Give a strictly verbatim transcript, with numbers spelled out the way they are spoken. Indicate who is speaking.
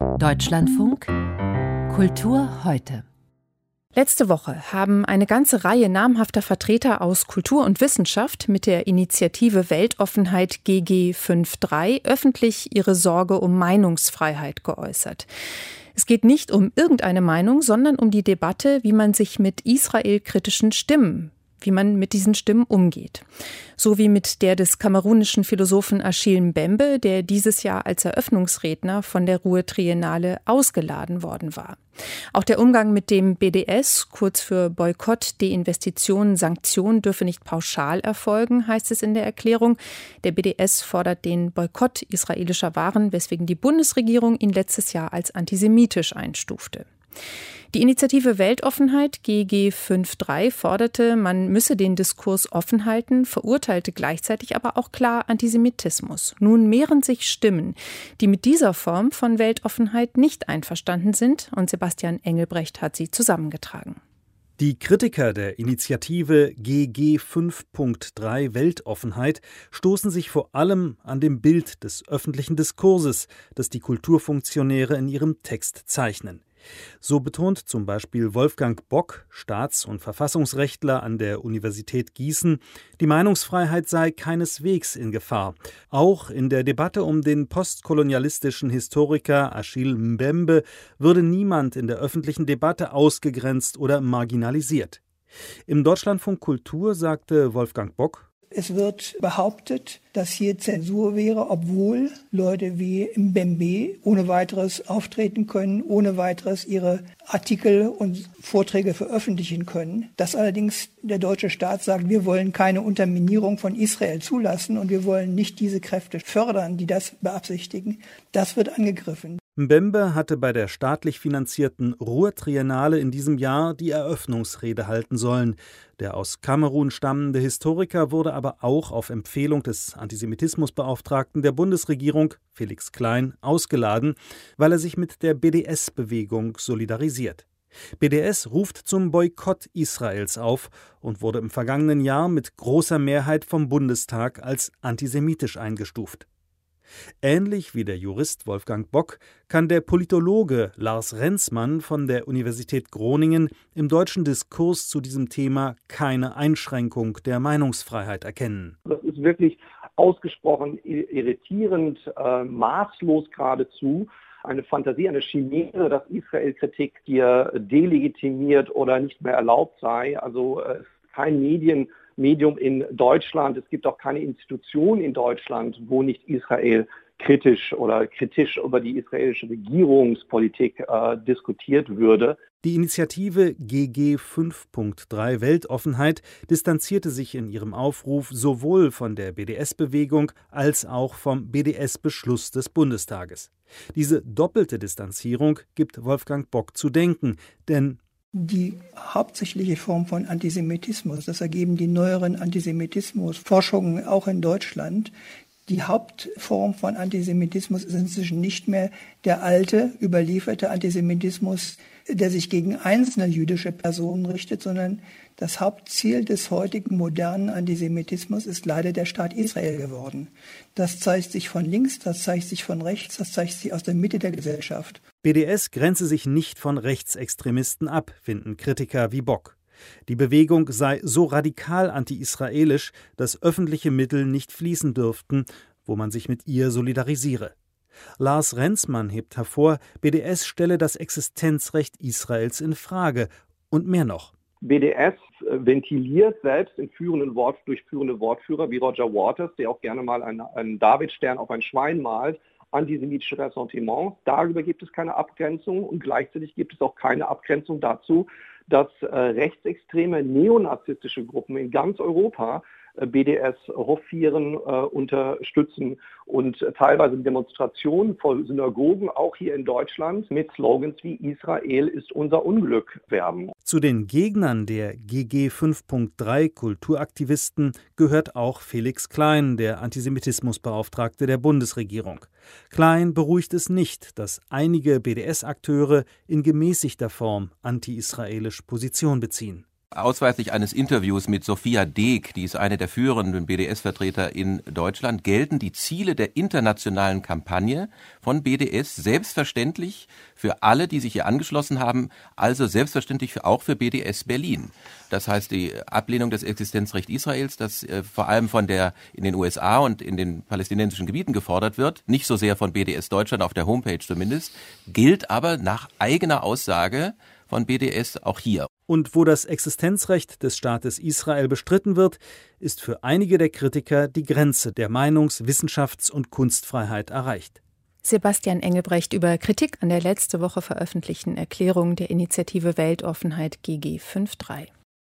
Speaker 1: Deutschlandfunk Kultur heute.
Speaker 2: Letzte Woche haben eine ganze Reihe namhafter Vertreter aus Kultur und Wissenschaft mit der Initiative Weltoffenheit G G dreiundfünfzig öffentlich ihre Sorge um Meinungsfreiheit geäußert. Es geht nicht um irgendeine Meinung, sondern um die Debatte, wie man sich mit israelkritischen Stimmen, wie man mit diesen Stimmen umgeht. So wie mit der des kamerunischen Philosophen Achille Mbembe, der dieses Jahr als Eröffnungsredner von der Ruhr-Triennale ausgeladen worden war. Auch der Umgang mit dem B D S, kurz für Boykott, Deinvestition, Sanktionen, dürfe nicht pauschal erfolgen, heißt es in der Erklärung. Der B D S fordert den Boykott israelischer Waren, weswegen die Bundesregierung ihn letztes Jahr als antisemitisch einstufte. Die Initiative Weltoffenheit G G dreiundfünfzig forderte, man müsse den Diskurs offen halten, verurteilte gleichzeitig aber auch klar Antisemitismus. Nun mehren sich Stimmen, die mit dieser Form von Weltoffenheit nicht einverstanden sind, und Sebastian Engelbrecht hat sie zusammengetragen.
Speaker 3: Die Kritiker der Initiative G G fünf.drei Weltoffenheit stoßen sich vor allem an dem Bild des öffentlichen Diskurses, das die Kulturfunktionäre in ihrem Text zeichnen. So betont zum Beispiel Wolfgang Bock, Staats- und Verfassungsrechtler an der Universität Gießen, die Meinungsfreiheit sei keineswegs in Gefahr. Auch in der Debatte um den postkolonialistischen Historiker Achille Mbembe würde niemand in der öffentlichen Debatte ausgegrenzt oder marginalisiert. Im Deutschlandfunk Kultur sagte Wolfgang Bock:
Speaker 4: Es wird behauptet, dass hier Zensur wäre, obwohl Leute wie Mbembe ohne weiteres auftreten können, ohne weiteres ihre Artikel und Vorträge veröffentlichen können. Dass allerdings der deutsche Staat sagt, wir wollen keine Unterminierung von Israel zulassen und wir wollen nicht diese Kräfte fördern, die das beabsichtigen, das wird angegriffen.
Speaker 3: Mbembe hatte bei der staatlich finanzierten Ruhr-Triennale in diesem Jahr die Eröffnungsrede halten sollen. Der aus Kamerun stammende Historiker wurde aber auch auf Empfehlung des Antisemitismusbeauftragten der Bundesregierung, Felix Klein, ausgeladen, weil er sich mit der B D S-Bewegung solidarisiert. B D S ruft zum Boykott Israels auf und wurde im vergangenen Jahr mit großer Mehrheit vom Bundestag als antisemitisch eingestuft. Ähnlich wie der Jurist Wolfgang Bock kann der Politologe Lars Renzmann von der Universität Groningen im deutschen Diskurs zu diesem Thema keine Einschränkung der Meinungsfreiheit erkennen.
Speaker 5: Das ist wirklich ausgesprochen irritierend, äh, maßlos geradezu. Eine Fantasie, eine Chimäre, dass Israel-Kritik hier delegitimiert oder nicht mehr erlaubt sei. Also äh, kein Medien Medium in Deutschland. Es gibt auch keine Institution in Deutschland, wo nicht Israel kritisch oder kritisch über die israelische Regierungspolitik äh, diskutiert würde.
Speaker 3: Die Initiative G G fünf.drei Weltoffenheit distanzierte sich in ihrem Aufruf sowohl von der B D S-Bewegung als auch vom B D S-Beschluss des Bundestages. Diese doppelte Distanzierung gibt Wolfgang Bock zu denken, denn
Speaker 4: die hauptsächliche Form von Antisemitismus, das ergeben die neueren Antisemitismusforschungen auch in Deutschland, die Hauptform von Antisemitismus ist inzwischen nicht mehr der alte, überlieferte Antisemitismus, der sich gegen einzelne jüdische Personen richtet, sondern das Hauptziel des heutigen modernen Antisemitismus ist leider der Staat Israel geworden. Das zeigt sich von links, das zeigt sich von rechts, das zeigt sich aus der Mitte der Gesellschaft.
Speaker 3: B D S grenze sich nicht von Rechtsextremisten ab, finden Kritiker wie Bock. Die Bewegung sei so radikal anti-israelisch, dass öffentliche Mittel nicht fließen dürften, wo man sich mit ihr solidarisiere. Lars Renzmann hebt hervor, B D S stelle das Existenzrecht Israels in Frage und mehr noch.
Speaker 5: B D S ventiliert selbst in führenden Wort, durch führende Wortführer wie Roger Waters, der auch gerne mal einen, einen Davidstern auf ein Schwein malt, antisemitische Ressentiments. Darüber gibt es keine Abgrenzung und gleichzeitig gibt es auch keine Abgrenzung dazu, dass äh, rechtsextreme neonazistische Gruppen in ganz Europa äh, B D S hofieren, äh, unterstützen und äh, teilweise Demonstrationen vor Synagogen, auch hier in Deutschland, mit Slogans wie Israel ist unser Unglück werben.
Speaker 3: Zu den Gegnern der G G fünf.drei Kulturaktivisten gehört auch Felix Klein, der Antisemitismusbeauftragte der Bundesregierung. Klein beruhigt es nicht, dass einige B D S-Akteure in gemäßigter Form anti-israelisch Position beziehen.
Speaker 6: ausweislich eines Interviews mit Sophia Deek, die ist eine der führenden B D S-Vertreter in Deutschland, gelten die Ziele der internationalen Kampagne von B D S selbstverständlich für alle, die sich hier angeschlossen haben, also selbstverständlich für, auch für B D S Berlin. Das heißt, die Ablehnung des Existenzrechts Israels, das äh, vor allem von der in den U S A und in den palästinensischen Gebieten gefordert wird, nicht so sehr von B D S Deutschland, auf der Homepage zumindest, gilt aber nach eigener Aussage von B D S auch hier.
Speaker 3: Und wo das Existenzrecht des Staates Israel bestritten wird, ist für einige der Kritiker die Grenze der Meinungs-, Wissenschafts- und Kunstfreiheit erreicht.
Speaker 2: Sebastian Engelbrecht über Kritik an der letzte Woche veröffentlichten Erklärung der Initiative Weltoffenheit G G fünf drei.